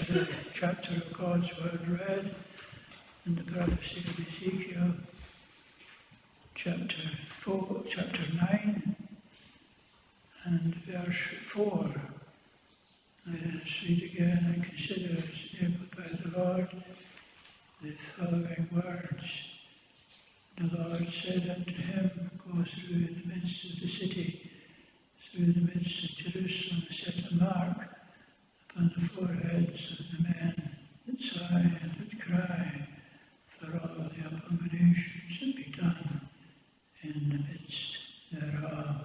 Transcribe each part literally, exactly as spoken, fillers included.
the chapter of God's Word read in the prophecy of Ezekiel, chapter four, chapter nine, and verse four. Let us read again and consider, as enabled by the Lord, the following words. The Lord said unto him, Go through the midst of the city, through the midst of Jerusalem, set a mark upon the foreheads of the men that sigh and that cry for all the abominations that be done in the midst thereof.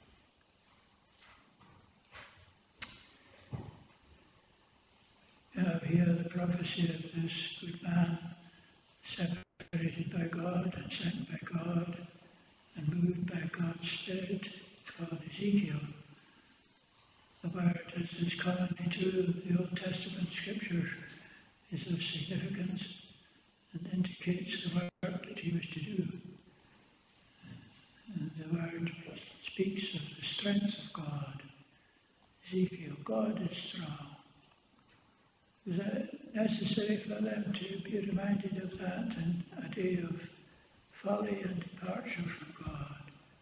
We have here the prophecy of this good man, separated by God and sent by God and moved by God's Spirit, called Ezekiel. The word, as is commonly true of the Old Testament scriptures, is of significance and indicates the work that he was to do. And the word speaks of the strength of God. Ezekiel, God is strong. Was it necessary for them to be reminded of that in a day of folly and departure from God?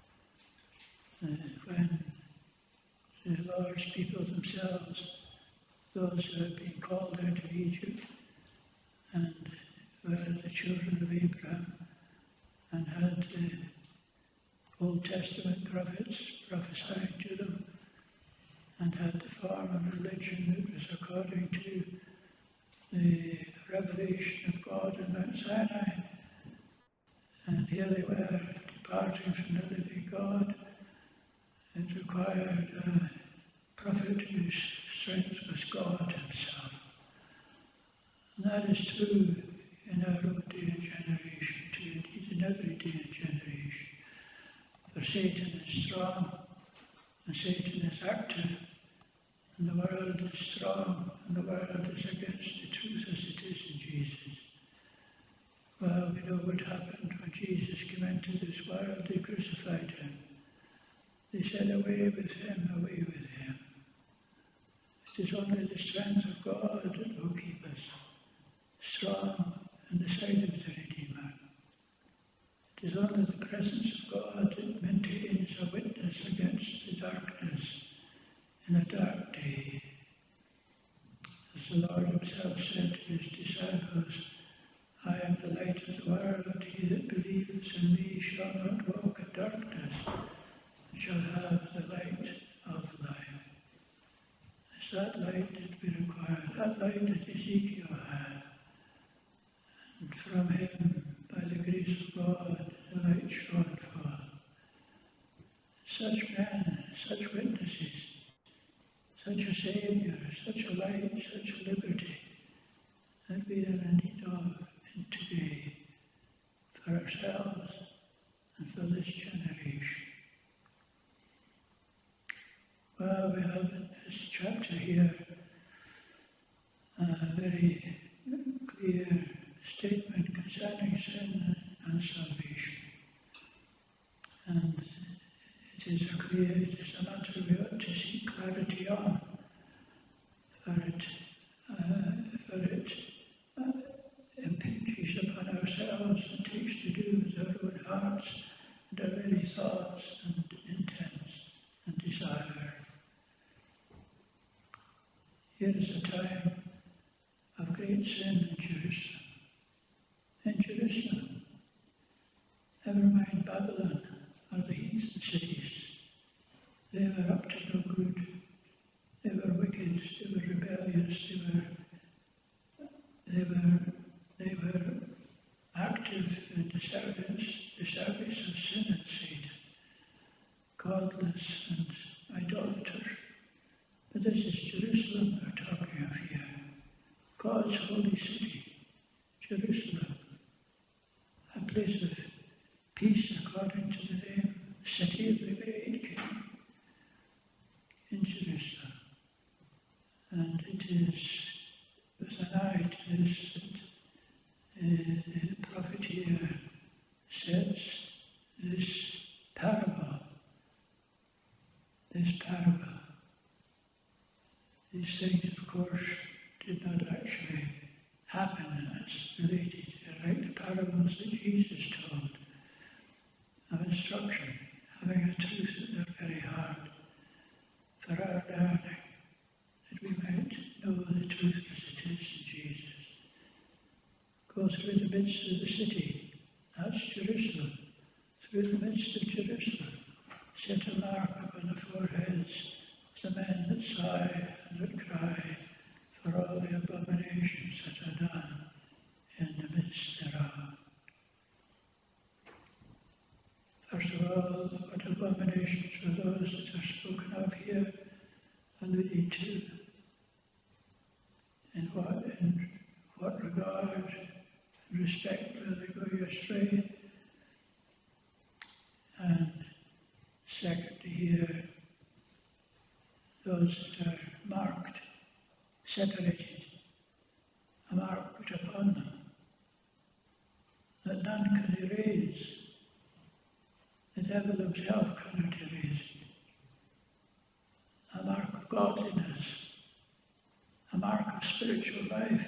Uh, when the Lord's people themselves, those who had been called out of Egypt and were the children of Abraham and had the Old Testament prophets prophesying to them and had the form of religion that was according to the revelation of God in Mount Sinai. And here they were departing from the living God. It required a prophet whose strength was God himself. And that is true in our own day and generation too, indeed in every day and generation. For Satan is strong, and Satan is active, and the world is strong, and the world is against the truth as it is in Jesus. Well, we know what happened when Jesus came into this world. They crucified him. They said, away with him, away with him. It is only the strength of God that will keep us strong in the sight of the Redeemer. It is only the presence of God that maintains a witness against the darkness in a dark day. As the Lord himself said to his disciples, I am the light of the world. He that believeth in me shall not walk in darkness, but shall have the light of life. It's that light that we require, that light that Ezekiel had. And from him, by the grace of God, the light shone forth. Such men, such witnesses, such a Saviour, such a light, such a liberty that we are in need of in today for ourselves and for this generation. Well, we have in this chapter here a very clear statement concerning sin and salvation. And it is a clear, it is a matter we ought to seek clarity on, for it, uh, for it uh, impinges upon ourselves and takes to do with our own hearts and our very thoughts and intents and desire. Here is a time of great sin in Jerusalem. In Jerusalem, never mind Babylon or the heathen cities. They were up to no good. They were wicked. They were rebellious. They were, they were, they were active in the service, the service of sin and Satan, godless and idolaters. But this is Jerusalem we're talking of here. God's holy city, Jerusalem, a place of peace according to the name, city of the great King in Jerusalem. And it is with an eye to this that uh, the prophet here sets this parable, this parable. These things, of course, did not happen as related, like the parables that Jesus told of instruction, having a truth at their very heart for our learning, that we might know the truth as it is in Jesus. Go through the midst of the city, that's Jerusalem, through the midst of Jerusalem, set a mark upon the foreheads of the men that sigh and that cry for all the abominations that are done in the midst thereof. First of all, what abominations were those that are spoken of here, alluded to? In what, in what regard and respect will they go you astray? And second, here, those that are marked, separated, a mark put upon them that none can erase. The devil himself cannot erase it. A mark of godliness, a mark of spiritual life,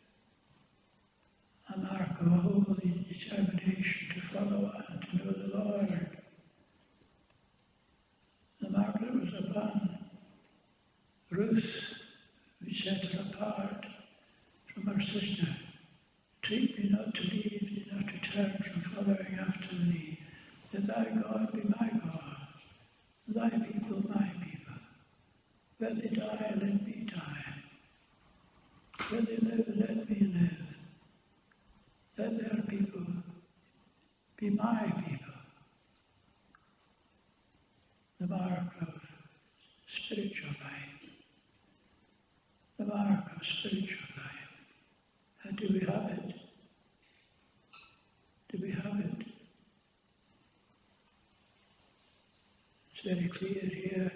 a mark of a holy determination to follow and to know the Lord. The mark that was upon Ruth, which set her apart from her sister. Treat me not to leave thee, not to turn from following after thee, that thy God be my God, thy people my people. When they die, let me die. When they live, let me live. Let their people be my people. The mark of spiritual life. The mark of spiritual life. And do we have it? Do we have it? It's very clear here.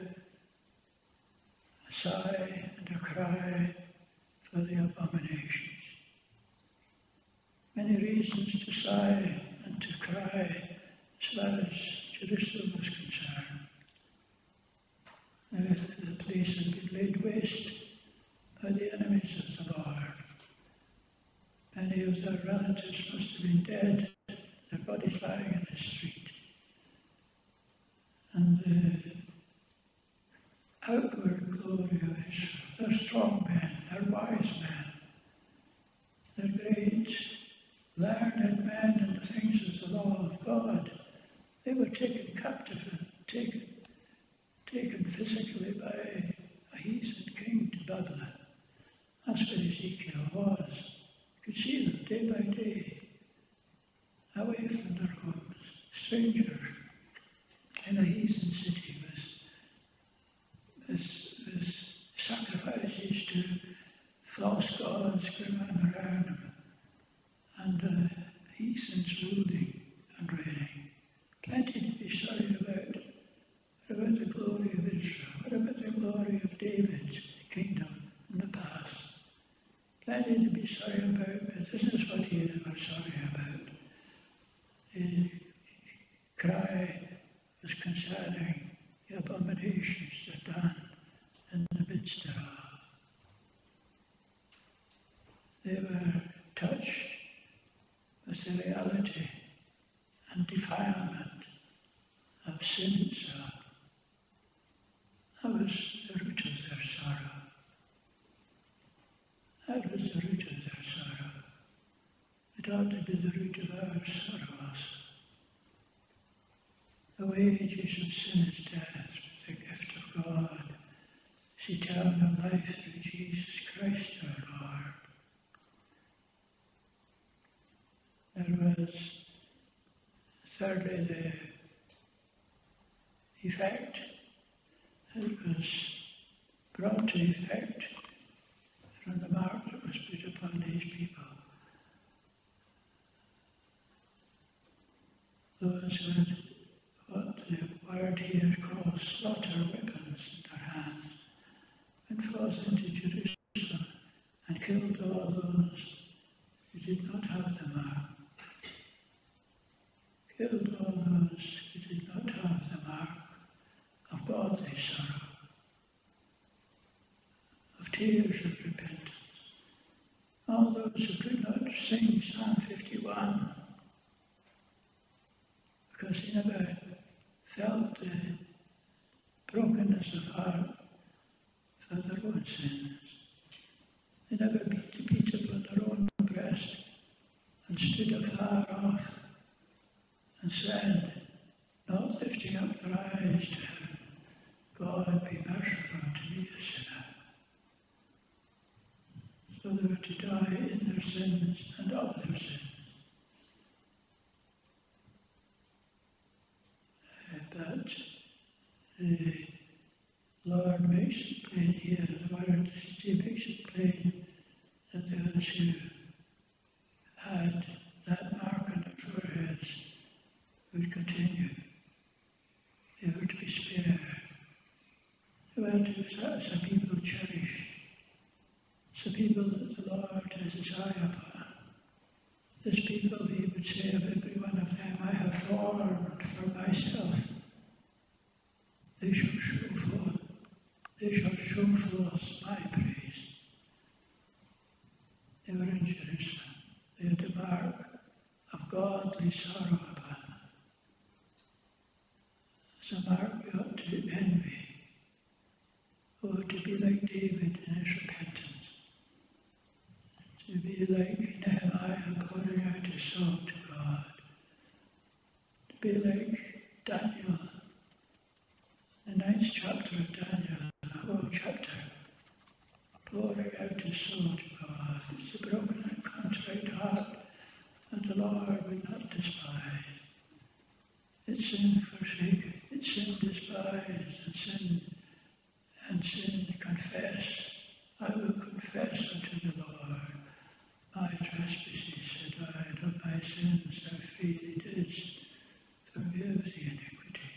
A sigh and a cry for the abominations. Many reasons to sigh and to cry as far as Jerusalem was concerned. Uh, the place had been laid waste by the enemies of the Lord. Many of their relatives must have been dead, their bodies lying in the street. And the outward glory of Israel, they're strong men, they're wise men, they're great, learned men in the things of the law of God. They were taken captive and taken, taken physically by a heathen king to Babylon. That's where Ezekiel was. You could see them day by day, away from their homes, strangers in a heathen city with, with, with sacrifices to false gods going on around them, and uh, heathens ruling and reigning. Plenty to be sorry about. What about the glory of Israel? What about the glory of David's kingdom in the past? Plenty to be sorry about, but this is what he is never sorry about. The cry was concerning the abominations that are done in the midst thereof. They were touched with the reality and defilement of sin itself. That was the root of their sorrow. That was the root of their sorrow. It ought to be the root of our sorrow also. The wages of sin is death, but the gift of God is eternal life through Jesus Christ our Lord. There was, thirdly, the effect that was brought to effect from the mark that was put upon these people. Those who had what the word here calls slaughter weapons in their hands, went forth into Jerusalem and killed all those who did not have the mark. Killed all those who did not have the mark of godly sorrow, of tears of repentance. All those those who could not sing Psalm fifty-one because they never felt the brokenness of heart for their own sins. They never beat, beat upon their own breast and stood afar off and said, not lifting up their eyes to heaven, God be merciful to me a sinner. So they were to die in their sins and of their sins. Uh, but the Lord makes it plain here, the word he makes it plain that those who had that mark on their foreheads would continue. They were to be spared. They were to be as a people cherished. It's a people that the Lord has his eye upon. This people, he would say of every one of them, I have formed for myself. They shall show forth, they shall show forth my praise. They were in Jerusalem. They had the mark of godly sorrow upon them. It's a mark we ought to envy. Oh, to be like David in his repentance. To be like Nehemiah pouring out his soul to God. To be like Daniel, the ninth chapter of Daniel, the whole chapter, pouring out his soul to God. It's a broken and contrite heart that the Lord would not despise. It's sin forsaken, it's sin despised, and sin and sin confess. I will confess unto the Lord my trespasses, said I, and of my sins thou freely didst forgive the iniquity.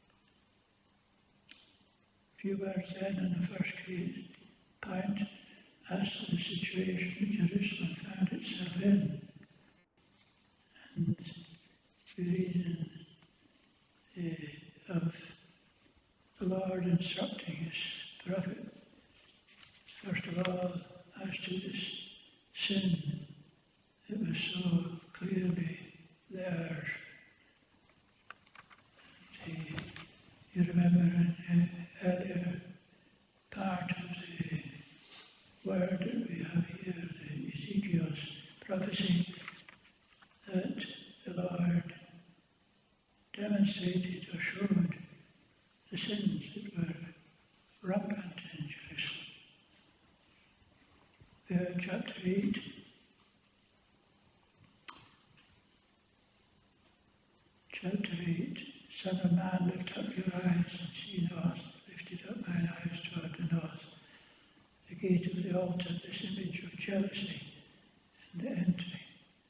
A few words then on the first case, point as to the situation that Jerusalem found itself in. And we read in, uh, of the Lord instructing his prophet, first of all, as to this sin that was so clearly theirs. The, you remember in the earlier part of the word that we have here, the Ezekiel's prophecy, that the Lord demonstrated or showed the sins that were rampant in Jerusalem. There, chapter eight. Chapter eight. Son of man, lift up your eyes and see north. Lifted up mine eyes toward the north. The gate of the altar, this image of jealousy in the entry.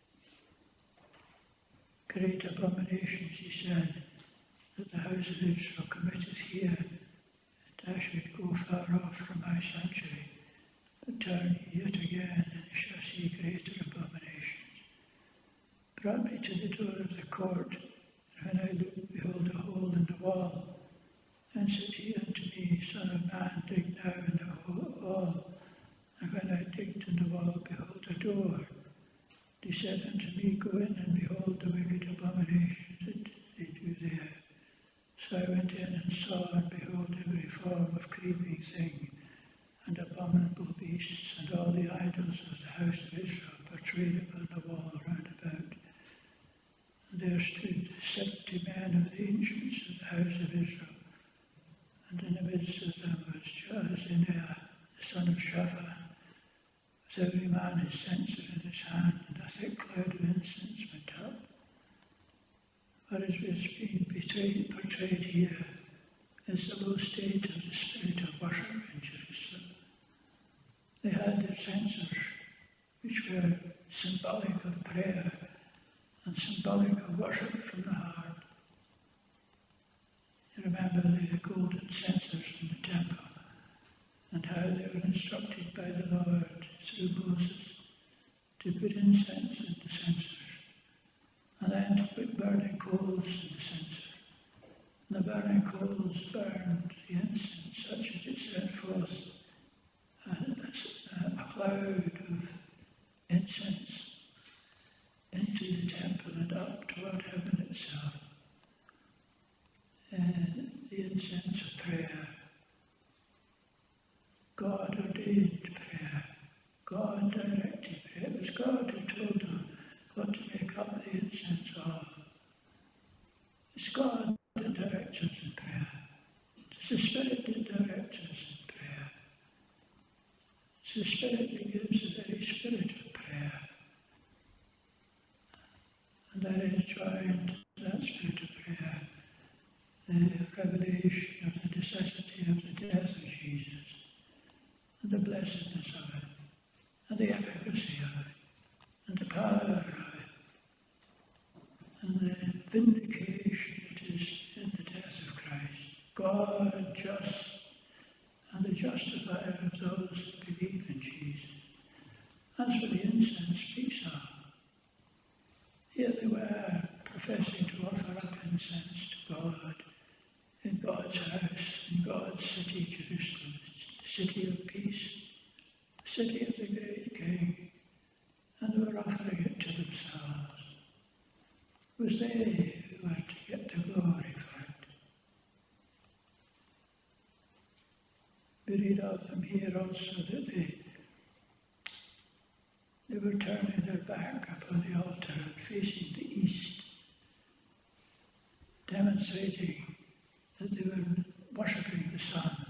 Great abominations, he said, that the house of Israel committeth here, and I should go far off from my sanctuary, but turn yet again, and ye shall see greater abominations. Brought me to the door of the court, and when I looked, behold a hole in the wall. And said he unto me, Son of man, dig now in the wall. And when I digged in the wall, behold a door. He said unto me, Go in and behold the wicked abominations that they do there. So I went in and saw, and behold, every form of creeping thing, and abominable beasts, and all the idols of the house of Israel portrayed upon the wall round about. And there stood seventy men of the ancients of the house of Israel, and in the midst of them was Jaazaniah, the son of Shaphan, with every man his censer in his hand, and a thick cloud of incense went up. What is being betrayed, portrayed here is the low state of the spirit of worship in Jerusalem. They had their censers, which were symbolic of prayer and symbolic of worship from the heart. You remember the golden censers in the temple and how they were instructed by the Lord through Moses to put incense in the censers and then to put burning coals in the censer. And the burning coals burned the incense such that it sent forth a, a, a cloud of incense God directed prayer. It was God who told them what to make up the incense of. It's God that directs us in prayer. It's the Spirit that directs us in prayer. It's the Spirit that gives the very spirit of prayer. And that is joined to that spirit of prayer, the revelation of the necessity of the death of Jesus, and the blessedness of it, and the efficacy of it, and the power of it, and the vindication it is in the death of Christ. God just, and the justifier of those who believe in Jesus. That's what the incense speaks of. Here they were professing to offer up incense to God in God's house, in God's city, Jerusalem, the city of peace, the city of the great King, and they were offering it to themselves. It was they who were to get the glory for it. We read of them here also that they, they were turning their back upon the altar and facing the east, demonstrating that they were worshipping the sun,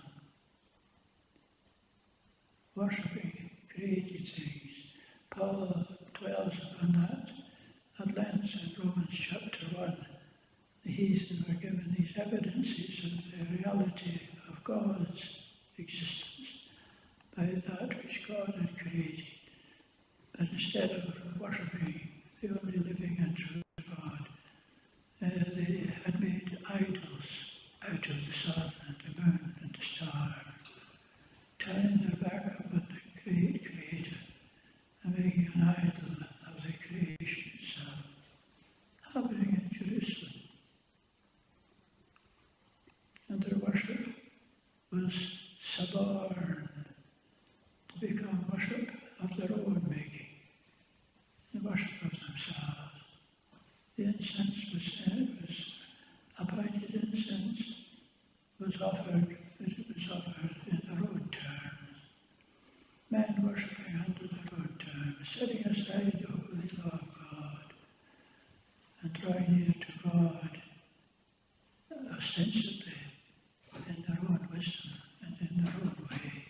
worshipping created things. Paul dwells upon that at length in Romans chapter one. The heathen were given these evidences of the reality of God's existence by that which God had created. But instead of worshipping the only living and true God, uh, they had made idols out of the sun and the moon and the stars, turning their back upon the great Creator and making an idol of the creation itself, happening in Jerusalem. And their worship was suborned to become worship of their own making, the worship of themselves. The incense was, uh, was appointed incense was offered, but it was offered in their own terms. Men worshipping under their own terms, setting aside the holy law of God and drawing near to God ostensibly in their own wisdom and in their own way.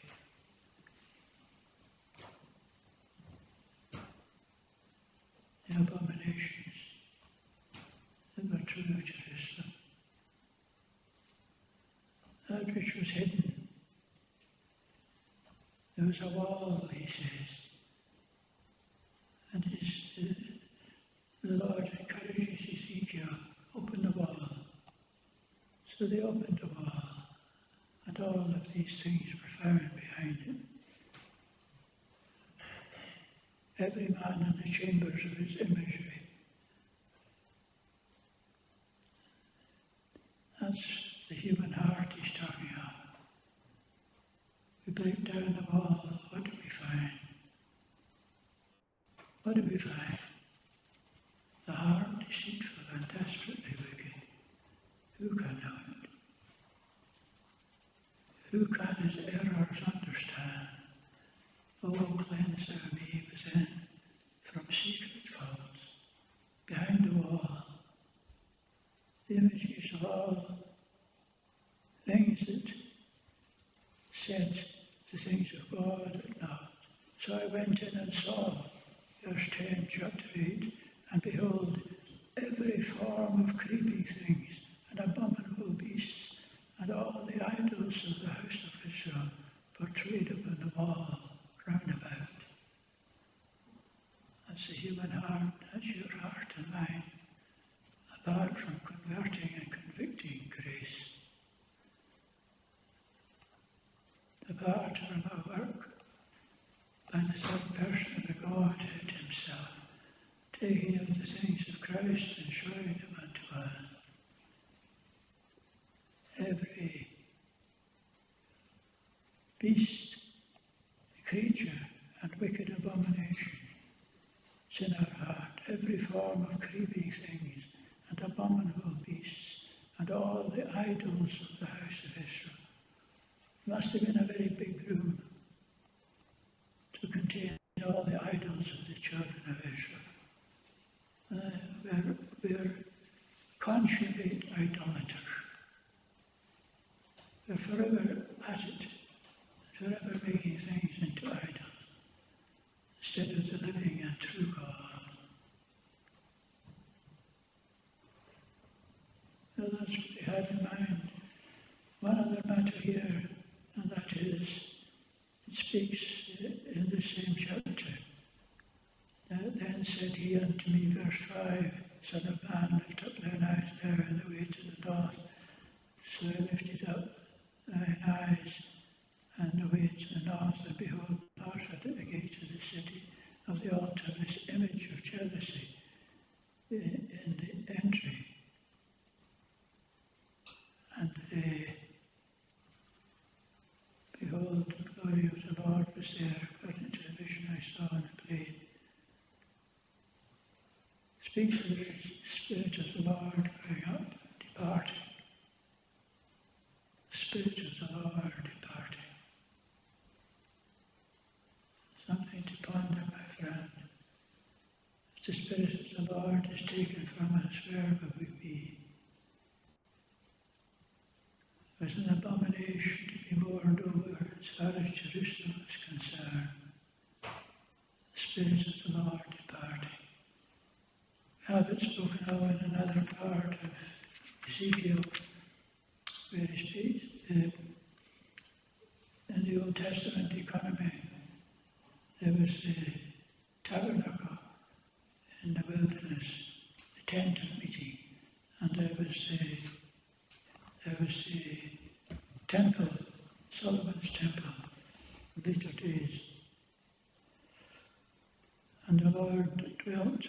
The abominations that were true of Jerusalem, that which was hidden. There was a wall, he says, and his, uh, the Lord encourages Ezekiel, open the wall. So they opened the wall, and all of these things were found behind it. Every man in the chambers of his imagery. That's the human heart he's talking of. We break down the wall, what do we find? What do we find? The heart deceitful and desperately wicked. Who can know it? Who can his errors understand? Oh, cleanse thou me within from secret faults, behind the wall, the images of all things that set the things of God at naught. So I went in and saw, verse ten, chapter eight, and behold, every form of creeping things and abominable beasts and all the idols of the house of Israel portrayed upon the wall round about. That's the human heart, that's your heart and mine, apart from converting and convicting grace. Apart from our work by the third person of the Godhead himself, taking of the things of Christ and showing them unto us. Every beast, creature, and wicked abomination is in our heart. Every form of creeping things and abominable beasts and all the idols of the house of Israel. It must have been a very big room to contain the idols of the children of Israel. Uh, we're, we're consummate idolaters. We're forever at it, forever making things into idols, instead of the living and true God. So that's what we have in mind. One other matter here, and that is, it speaks in the same chapter. Uh, then said he unto me, verse five, Son of man, lift up thine eyes now in the way to the north. So I lifted up thine eyes and the way to the north, and behold, north at the gate of the city of the altar, this image of jealousy in, in the entry. And uh, behold, the glory of the Lord was there, according to the vision I saw in the plain. Speaks of the Spirit of the Lord going up, departing. The Spirit of the Lord departing. Something to ponder, my friend. If the Spirit of the Lord is taken from us, where will we be? It was an abomination to be mourned over as far as Jerusalem was concerned. The Spirit of the Lord departing. We have it spoken of in another part of Ezekiel, where he speaks uh, in the Old Testament economy. There was the tabernacle in the wilderness, the tent of meeting, and there was the there was the temple, Solomon's temple, in later days. And the Lord dwelt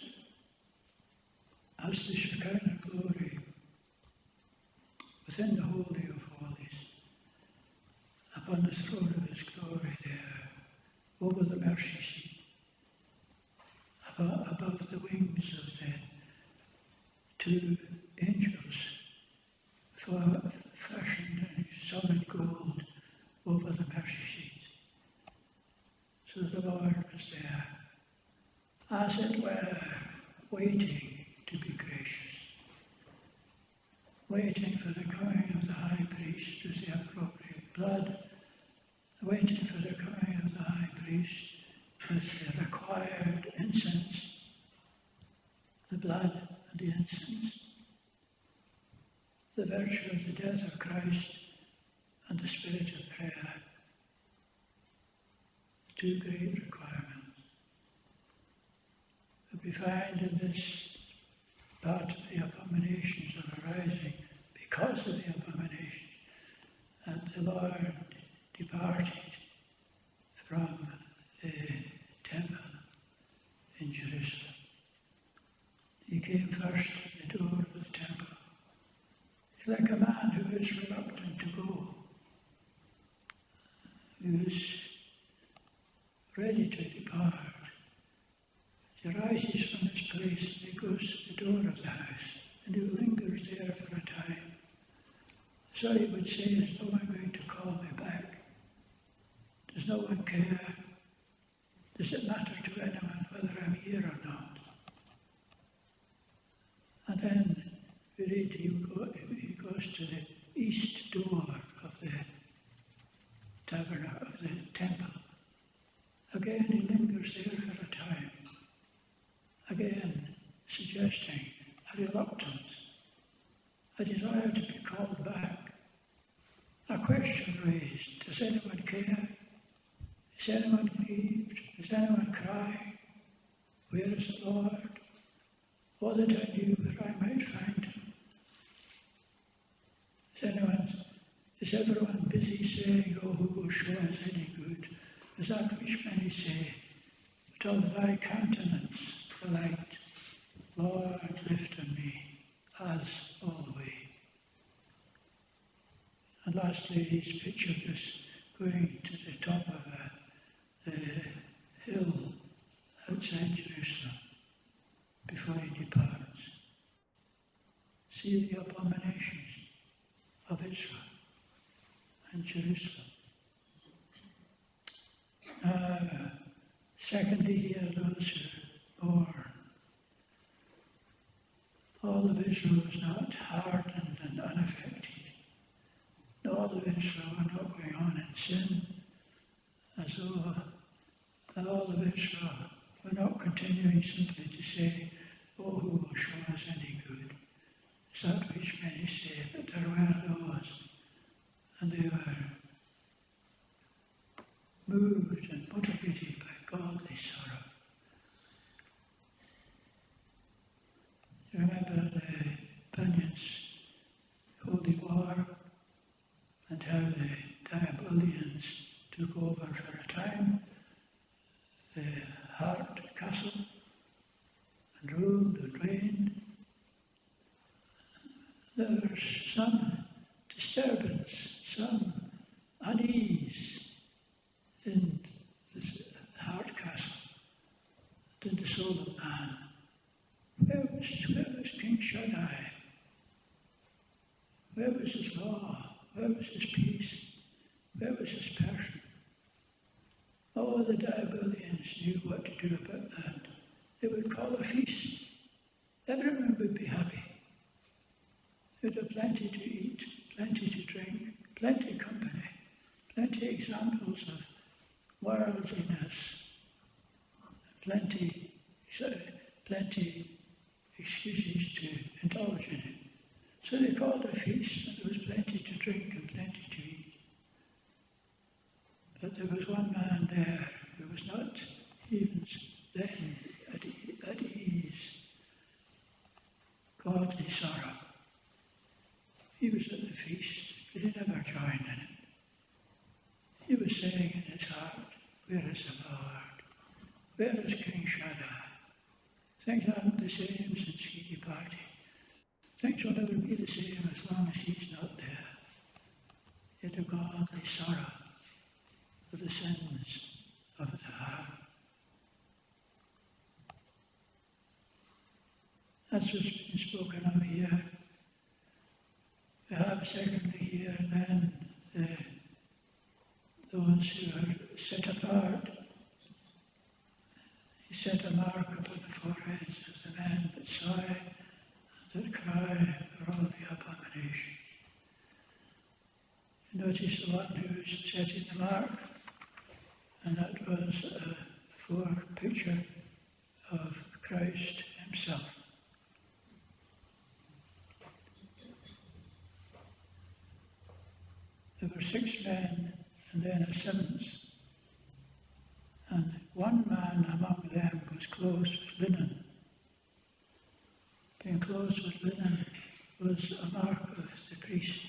as the Shekinah glory within the Holy of Holies, upon the throne of his glory there, over the mercy seat, above, above the wings of the two angels, for, fashioned in solid gold over the mercy seat. So the Lord was there, as it were, waiting to be gracious, waiting for the coming of the high priest with the appropriate blood, waiting for the coming of the high priest with the required incense, the blood and the incense, the virtue of the death of Christ and the spirit of prayer, the two great requirements. But we find in this part of the abominations that are arising because of the abominations, that the Lord departed from the temple in Jerusalem. He came first to the door of the temple. He's like a man who is reluctant to go, who is ready to depart. He rises from his place and he goes to the door of the house, and he lingers there for a time. So he would say, is no one going to call me back? Does no one care? Does it matter to anyone whether I'm here or not? And then we read he, go, he goes to the east door of the tabernacle, of the temple. Again he lingers there for a time. Again, suggesting a reluctance, a desire to be called back. A question raised, does anyone care? Is anyone grieved? Is anyone crying? Where is the Lord? Oh, that I knew where I might find him. Is anyone, is everyone busy saying, oh, who will show us any good? Is that which many say, but of thy countenance, the light, Lord, lift on me, as always. And lastly, he's pictured us going to the top of a, a hill outside Jerusalem before he departs. See the abominations of Israel and Jerusalem. Uh, secondly, they hear those who mourn. All of Israel was not hardened and unaffected. And all of Israel were not going on in sin, as though all of Israel were not continuing simply to say, "Oh, who will show us any good?" It's that which many say, but there were those, and they were moved and motivated by godly sorrow. You remember the Bunyan's Holy War and how the Diabolians took over for a time the Hart Castle and ruled and reigned. There was some disturbance, some unease in this Hart Castle, in the soul of man. Where was, where was King Shaddai? Where was his law? Where was his peace? Where was his passion? All the Diabolians knew what to do about that. They would call a feast. Everyone would be happy. They'd have plenty to eat, plenty to drink, plenty company, plenty examples of worldliness, plenty, plenty excuses to indulge in it. So they called a feast, and there was plenty to drink and plenty to eat. But there was one man there who was not even then at, e- at ease. Godly sorrow. He was at the feast, but he never joined in it. He was saying in his heart, "Where is the Lord? Where is King Shaddai? Things aren't the same since he departed. Things will never be the same as long as he's not there." Yet a godly sorrow for the sins of the heart. That's what's been spoken of here. We have secondly here then the, those who are set apart. He set a mark upon the foreheads of the men that sigh and that cry for all the abominations. You notice the one who was setting the mark, and that was a forepicture of Christ himself. There were six men and then a seventh, and one man among them was clothed with linen. Being clothed with linen was a mark of the priest,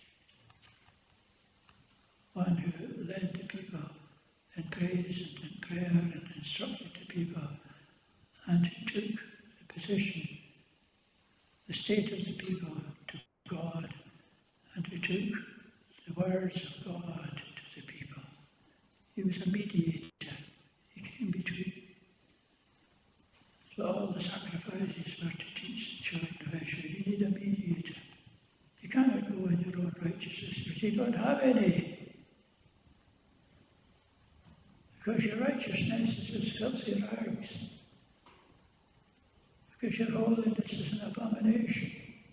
one who led the people in praise and in prayer and instructed the people, and who took the position, the state of the people to God, and who took the words of God to the people. He was a mediator. He came between. So all the sacrifices were to teach the children of Israel, you need a mediator. You cannot go in your own righteousness, because you don't have any. Because your righteousness is as filthy rags. Because your holiness is an abomination.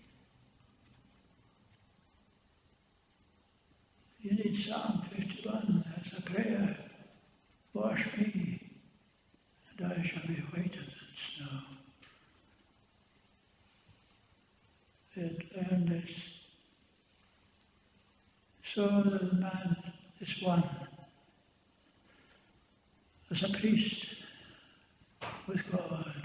You need Psalm fifty-one as a prayer. Wash me, and I shall be whiter than snow. It learned this. So the man is one, as a priest with God,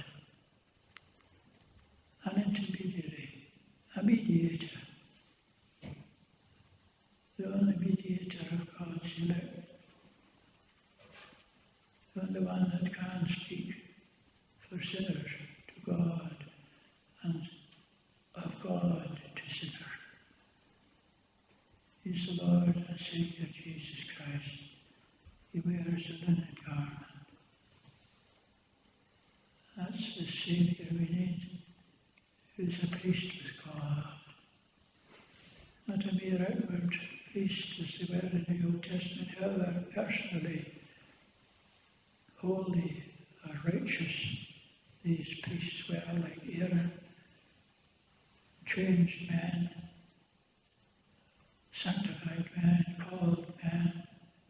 an intermediary, a mediator. The only mediator of God's elect, the only one that can speak for sinners to God and of God to sinners. He's the Lord and Saviour Jesus Christ. He wears a linen garment. That's the Saviour we need, who's a priest with God. Not a mere outward priest as they were in the Old Testament, however personally holy changed men, sanctified men, called men,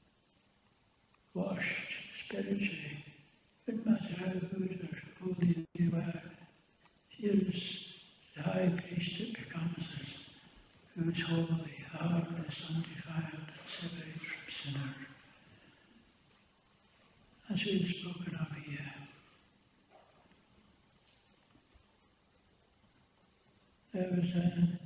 washed spiritually. Wouldn't matter how good or holy they were. Here's the high priest that becomes us, who is holy, harmless, undefiled, and separate from sinners. As we've spoken of here. There was a,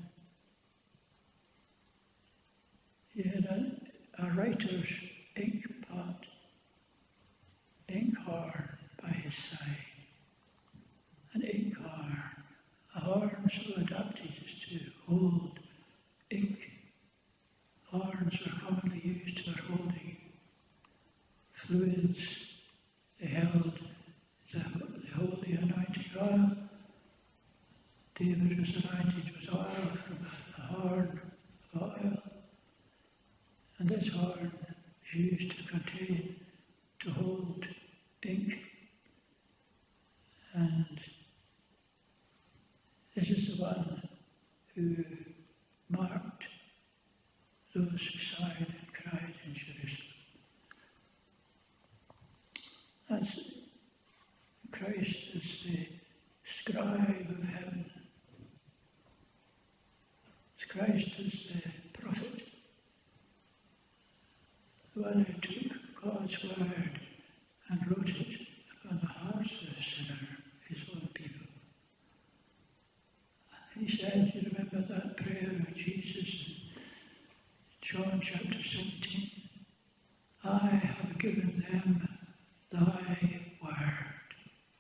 he had a, a writer's ink pot, ink horn by his side. An ink horn, a horn so adapted as to hold ink. Horns were commonly used for holding fluids. They held the, the holy anointing oil. David was anointed with oil from a, a horn of oil. And this horn was used to contain, to hold ink. And this is the one who marked those who sighed and cried in Jerusalem. That's Christ is the scribe of heaven. Christ is the prophet, the one who took God's word and wrote it upon the hearts of the sinner, his own people. He said, you remember that prayer of Jesus in John chapter seventeen? I have given them thy word.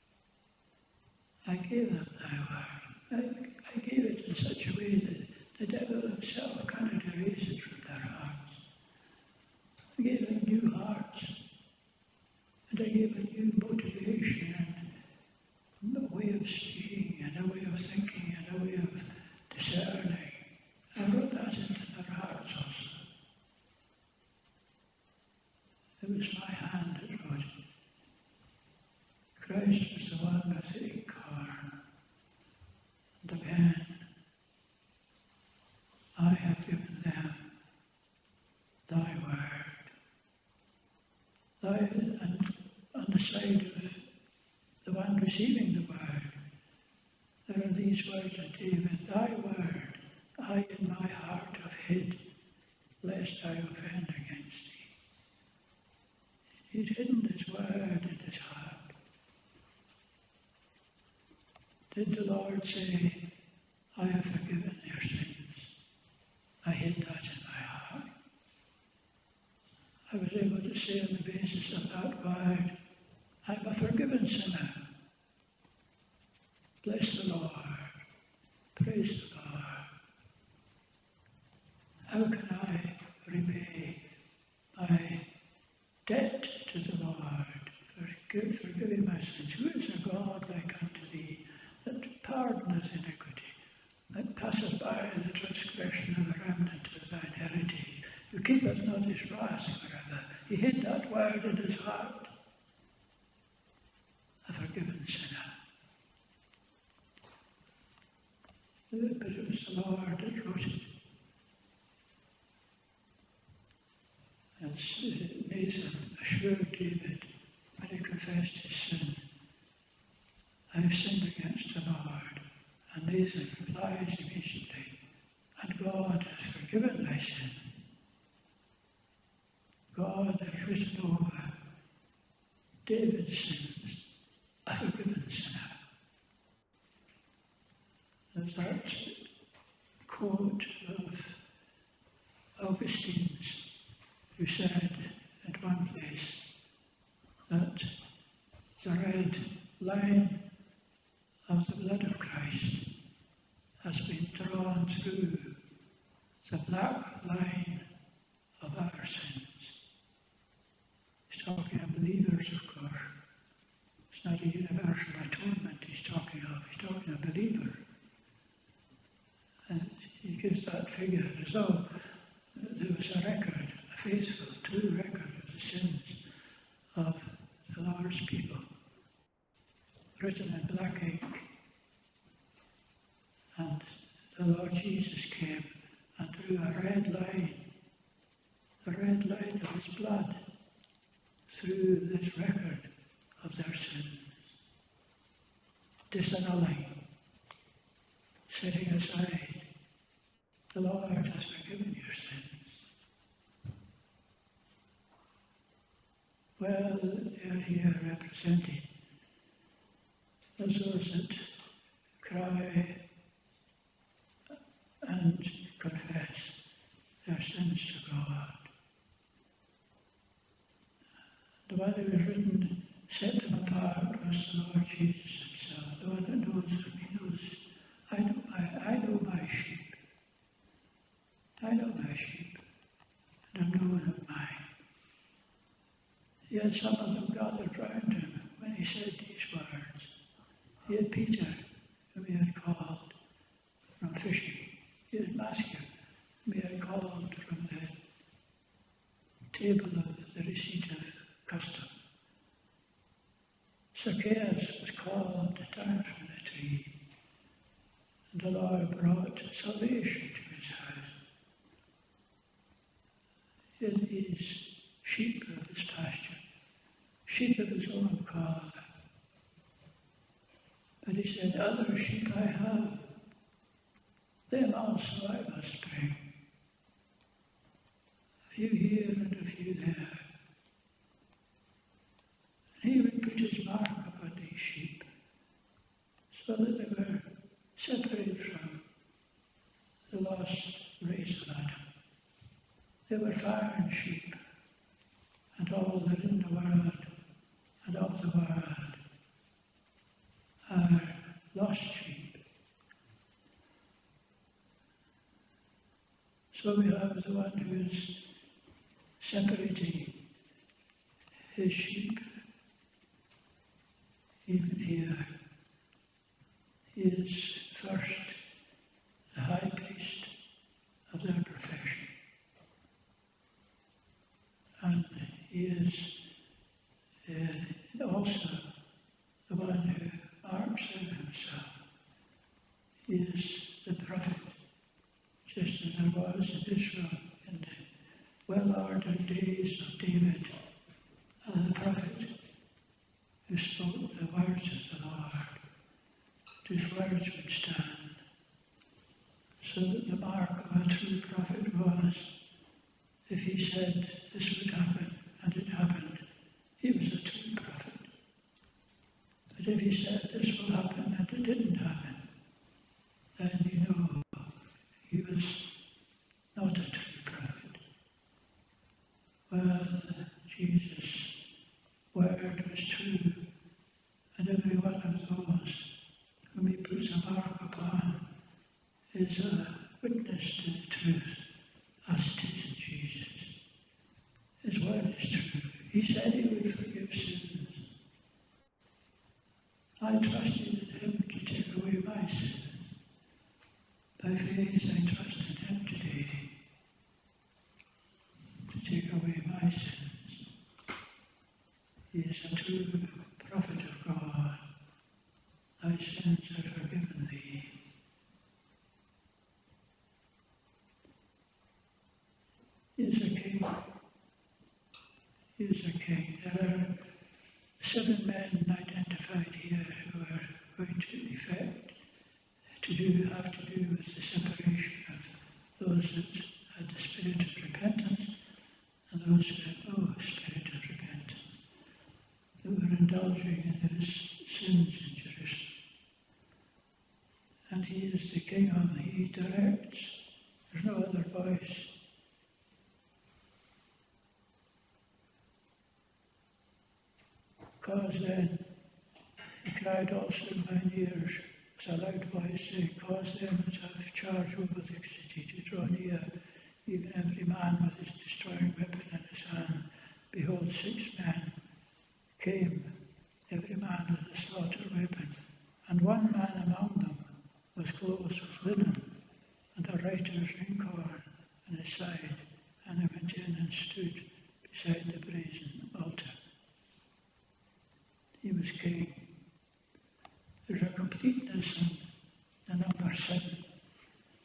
I gave them thy word. I, I gave it in such a way that the devil himself cannot erase it from their hearts. I gave them new hearts, and I gave them new motivation and a way of speaking, and a way of thinking, and a way of discerning. I wrote that into their hearts also. It was my hand that wrote it. Christ was the one with the ink horn and the pen. I have given them thy word. Thy, and on the side of the one receiving the word, there are these words of David, thy word I in my heart have hid, lest I offend against thee. He'd hidden his word in his heart. Did the Lord say, I have forgiven their sins? I hid that in my heart. I was able to say on the basis of that word, I'm a forgiven sinner. Bless the Lord. Praise the Lord. How can I repay my debt to the Lord? Forgive, forgive me my sins. Who is a God like unto thee, that pardoneth iniquity, that passeth by the transgression of the remnant of thine heritage, who keepeth not his wrath forever? He hid that word in his heart. A forgiven sinner. But it was the Lord that wrote it. As Nathan assured David when he confessed his sin, I have sinned against the Lord. And Nathan replies immediately, and God has forgiven thy sin. God has written over David's sins, a forgiven sinner. There's that quote of Augustine's, who said at one place that the red line of the blood of Christ has been drawn through the black line of our sins. He's talking of believers, of course. It's not a universal atonement he's talking of. He's talking of believers. And he gives that figure as though there was a record, a faithful, true record of the sins of the Lord's people, written in black ink. And the Lord Jesus came and drew a red line, the red line of his blood, through this record of their sins, disannulling, setting aside. The Lord has forgiven your sins. Well, they are here represented as those that cry and confess their sins to God. The one who was written, set them apart, was the Lord Jesus himself, the one that knows them. He knows, I know my, I know my sheep. I know my sheep, and I'm known of mine. He had some of them gathered round him when he said these words. He had Peter, whom he had called from fishing. He had Matthew, whom he had called from the table of the receipt of custom. Zacchaeus was called down from the tree, and the Lord brought salvation to his house. He had these sheep of his pasture, sheep of his own call. But he said, other sheep I have, them also I must bring. A few here and a few there. And he would put his mark upon these sheep, so that they were separated from the lost race of Adam. They were found sheep, and all that in the world and of the world are lost sheep. So we have the one who is separating his sheep. Even here, he is first the high priest of their profession. And he is uh, also the one who marks out himself. He is the prophet, just as there was in Israel in the well-ordered days of David, and the prophet who spoke the words of the Lord, whose words would stand, so that the mark of a true prophet was, if he said this would happen, and it happened, he was a true prophet. But if he said this will happen, and it didn't happen, then you know he was not a true prophet. Well, Jesus' word was true, and every one of those whom he puts a mark upon is a witness to the truth, as it is in Jesus. His word is true. He said he would forgive sins. I trusted in him to take away my sins. By faith I trust in him today to take away my sins. He is a true prophet of God. Thy sins are forgiven thee. He is a king. He is a king. There are seven men identified here who are going to effect, to do, have to do with the separation of those that had the spirit of repentance and those who had no spirit of repentance, that were indulging in those sins in Jerusalem. And he is the king whom he directs. There's no other voice. Cause then, he cried also in mine ears, with a loud voice, saying, cause them that have charge over the city to draw near, even every man with his destroying weapon in his hand. Behold, six men came, every man with a slaughter weapon, and one man among them was clothed with linen, and a writer's inkhorn in his side, and he went in and stood beside the brazen altar. He was king. There's a completeness in the number seven.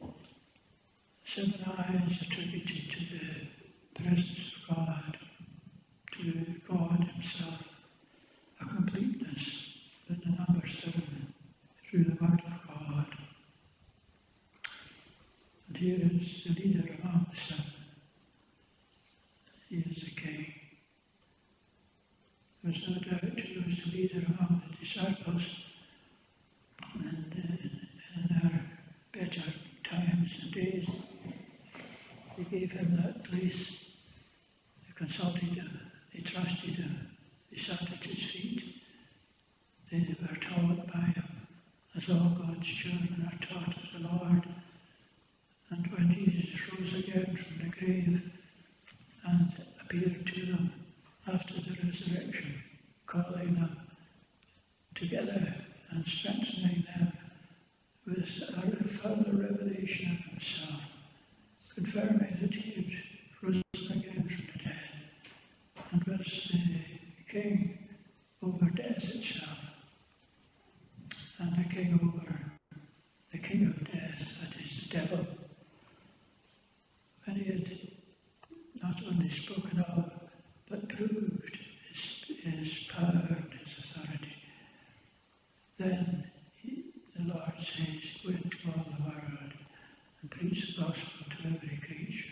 taught by him, as all God's children are taught of the Lord. And when Jesus rose again from the grave and appeared to them after the resurrection, calling them together and strengthening them with a further revelation of himself, confirming that he had risen again from the dead and was the king over death itself, and the king over the king of death, that is the devil. When he had not only spoken of, but proved his, his power and his authority, then he, the Lord says, go into all the world and preach the gospel to every creature.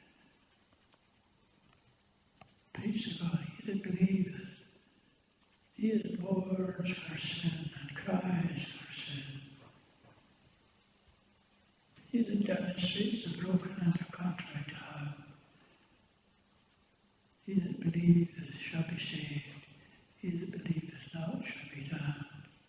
Preach the gospel. He that believeth, he that mourns for sin and cries for sin, he that demonstrates the broken and the contrite heart, he that believeth shall be saved, he that believeth not shall be damned.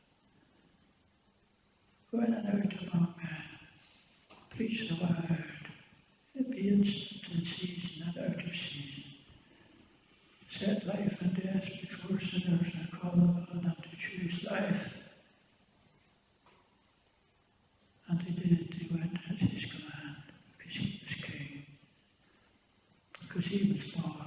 Go in and out among men, preach the word, be instant in season and out of season. Set life and death before sinners and call upon them to choose life. And he did, he went at his command, because he was king, because he was Lord.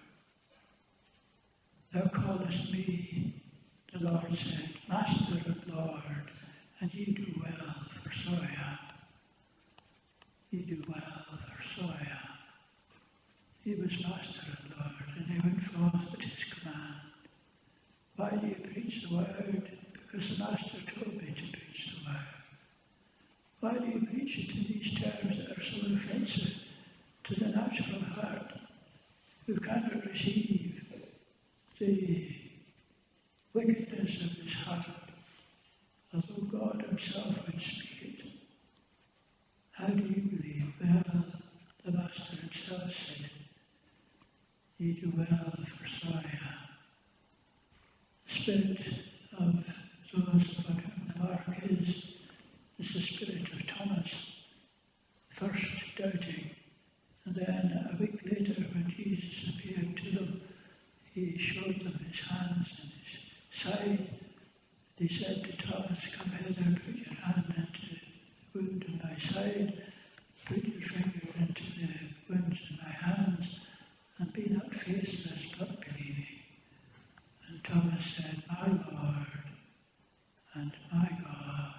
Thou callest me, the Lord said, Master and Lord, and ye do well, for so I am. Ye do well, for so I am. He was Master and Lord, and he went forth at his command. Why do you preach the word? Because the Master told me to preach the word. Why do you preach it in these terms that are so offensive to the natural heart, who cannot receive the wickedness of his heart, although God himself would speak it? How do you believe? Well, the Master himself said it. Ye do well, for so I am. The spirit of those upon whom the mark is, is the spirit of Thomas, first doubting, and then a week later when Jesus appeared to them, he showed them his hands and his side. He said to Thomas, come hither, put your hand into the wound in my side, put your finger into the wounds in my hands, and be not faithless, but believing. And Thomas said, my Lord and my God.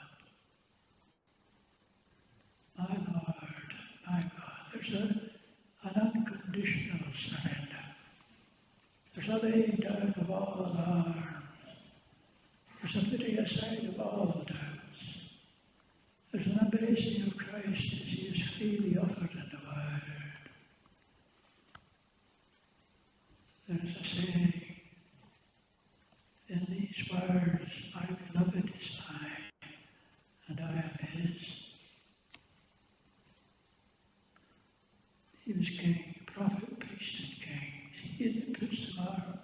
My Lord, my God. There's a, an unconditional surrender. There's a laying down of all arms. There's a putting aside of all doubts. There's an embracing of Christ as he is freely offered in the Word. There's a saying, in these words, my beloved is mine, and I am his. He was king, prophet, priest, and king. He that puts them on.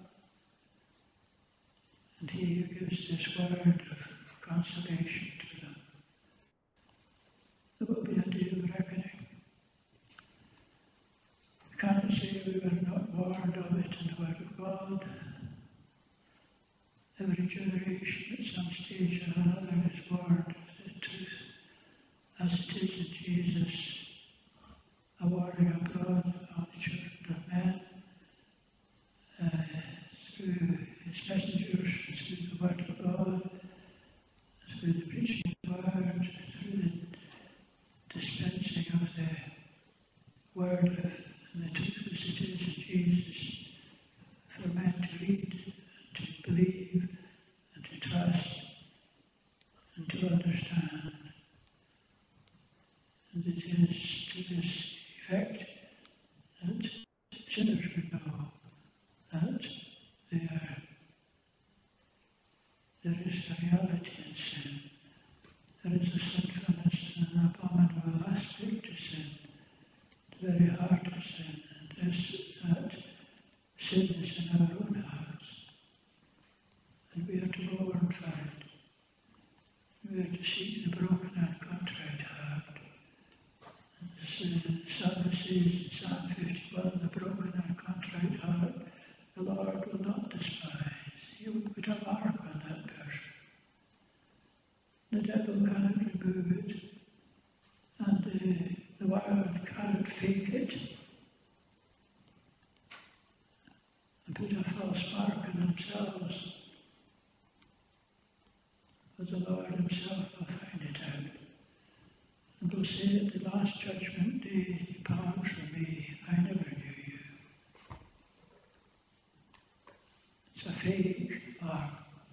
And he who gives this word of consolation to them. There will be a day of reckoning. We cannot say we were not warned of it in the Word of God. Every generation at some stage or another is warned of the truth, as it is in Jesus, a warning abroad on the children of men, uh, through his messengers, through the Word of God, through the preaching of the Word, through the dispensing of the Word of and the truth as it is in Jesus, for men to read, and to believe, and to trust, and to understand. And it is to this effect that sinners would know that they are, there is a reality in sin. There is a sinfulness and an abominable aspect to sin, the very heart of sin, and this, that sin is in our own hearts, and we are to mourn for it. to seek the broken and contrite heart. As the psalmist says in Psalm fifty-one, the broken and contrite heart, the Lord will not despise. He will put a mark on that person. The devil cannot remove it, and the, the world cannot fake it and put a false mark on themselves. But the Lord himself will find it out. And will say at the last judgment day, depart from me, I never knew you. It's a fake mark.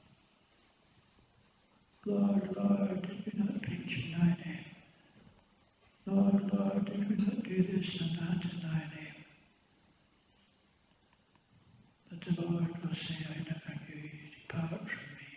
Lord, Lord, did we not preach in thy name? Lord, Lord, did we not do this and that in thy name? But the Lord will say, I never knew you, depart from me.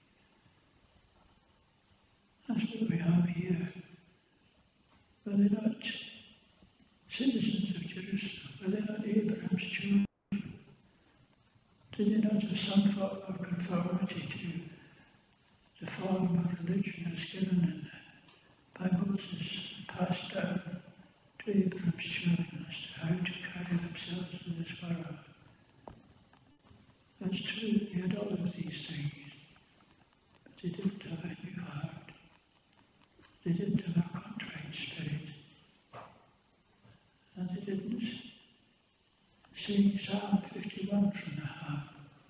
That's what we have here. Were they not citizens of Jerusalem? Were they not Abraham's children? Did they not have some form of conformity to the form of religion as given in, by Moses and passed down to Abraham's children as to how to carry themselves in this world? That's true, they had all of these things, but they didn't have a new heart. They didn't have a contrite spirit. And they didn't sing Psalm fifty-one from the heart.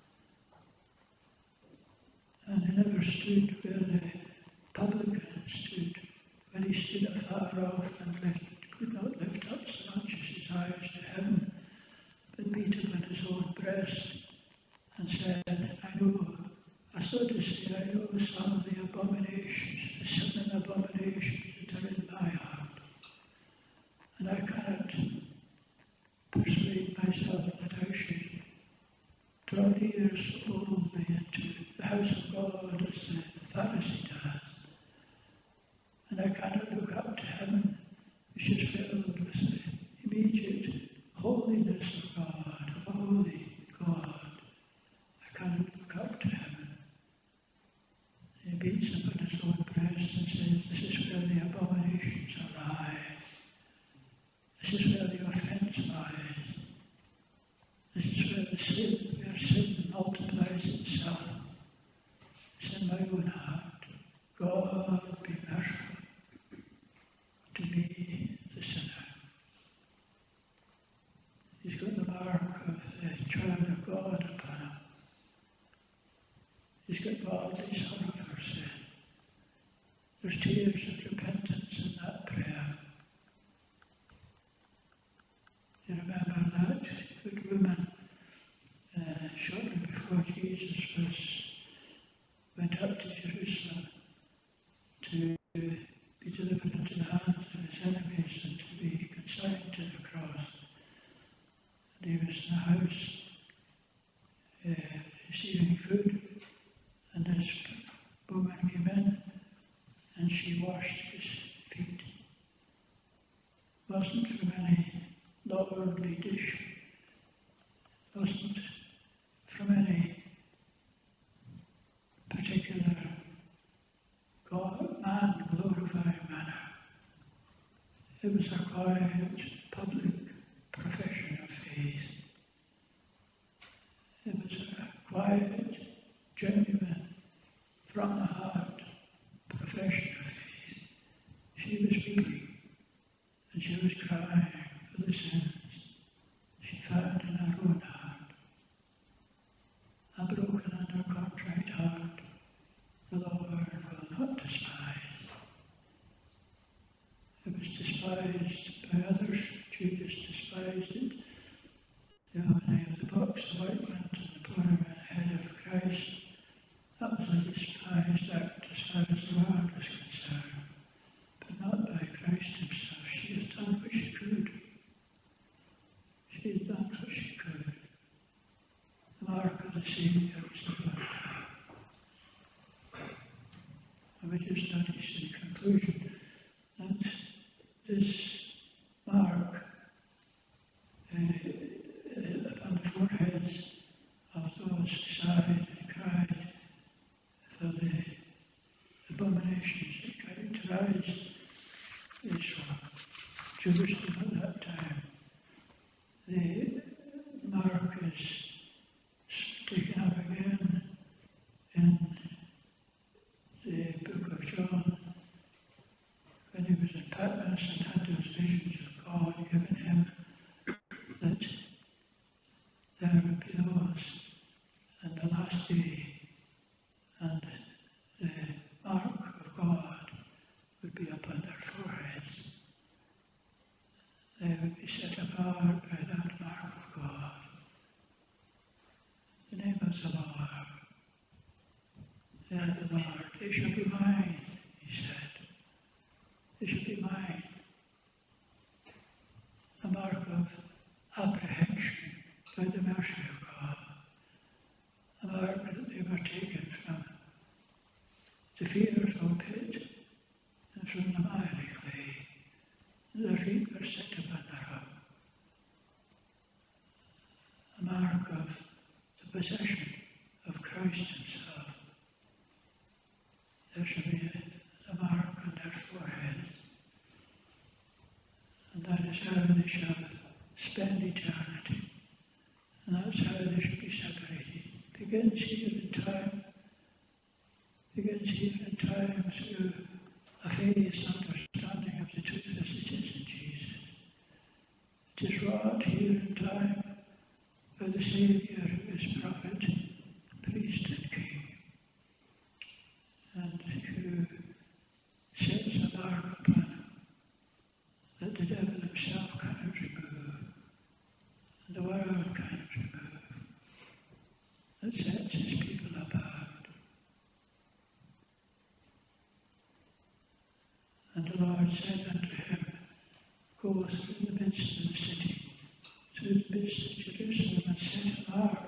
And they never stood where the publican stood, when he stood afar off and lift, could not lift up so much as his eyes to heaven, but beat upon his own breast and said, I know, I so to say, I know some of the abominations, the seven abominations that are in my heart. And I cannot persuade myself that I should draw near so boldly into the house of God as the Pharisee does. And I cannot look up to heaven, which is filled with the immediate holiness of God, of a holy God. I cannot look up to heaven. He beats upon his own breast and says, this is where the abominations lie. This is where the offense lies. This is where the sin, where sin multiplies itself. It's in my own heart. God be merciful to me, the sinner. He's got the mark of the child of God upon him. He's got godly sorrow for sin. There's tears of repentance in that prayer. You remember that good woman uh, shortly before Jesus was went up to Jerusalem to be delivered into the hands of his enemies and to be consigned to the cross. And he was in the house uh, receiving food, and this woman came in and she washed his feet. It wasn't from any lordly dish, it wasn't from any particular God, man glorifying manner. It was a quiet, public profession of faith. It was a quiet, genuine, from the heart profession of faith. She was weeping, and she was crying for the sins she found in her own heart. A broken and a contrite heart, the Lord will not despise. It was despised by others. Judas despised it. The opening of the box, the ointment, and the pouring on the head of Christ, that was a despised act as far as the world was concerned, but not by Christ himself. She had done what she could. She had done what she could. The mark of the Saviour was upon her. I would just notice in conclusion that this mark uh, upon the foreheads of those who sighed and cried for the, the abominations that characterized Israel, Jerusalem at that time. The mark is taken up again in the book of John, when he was in Patmos and had those visions of God given him, that there would be those in the last day, and the mark of God would be upon their foreheads. They would be set apart by that mark of God. The name of the Lord. They are the Lord. They shall be mine, he said. They shall be mine. A mark of apprehension by the mercy of God. A mark that they were taken from the fearful pit and from the miry clay. Their feet were set upon the rock. A mark of the possession of Christ himself. There shall be a, a mark on their foreheads. And that is how they shall spend eternity. And that's how they should be separated. Begins here in time. Begins here in time through a faith understanding of the truth as it is in Jesus. It is wrought here in time by the Saviour who is prophet, priest and king, and who sets a mark upon him that the devil himself cannot remove, and the world cannot remove, that sets his people apart. And the Lord said unto him, Go through the midst of the city, through the midst of Jerusalem, and set a mark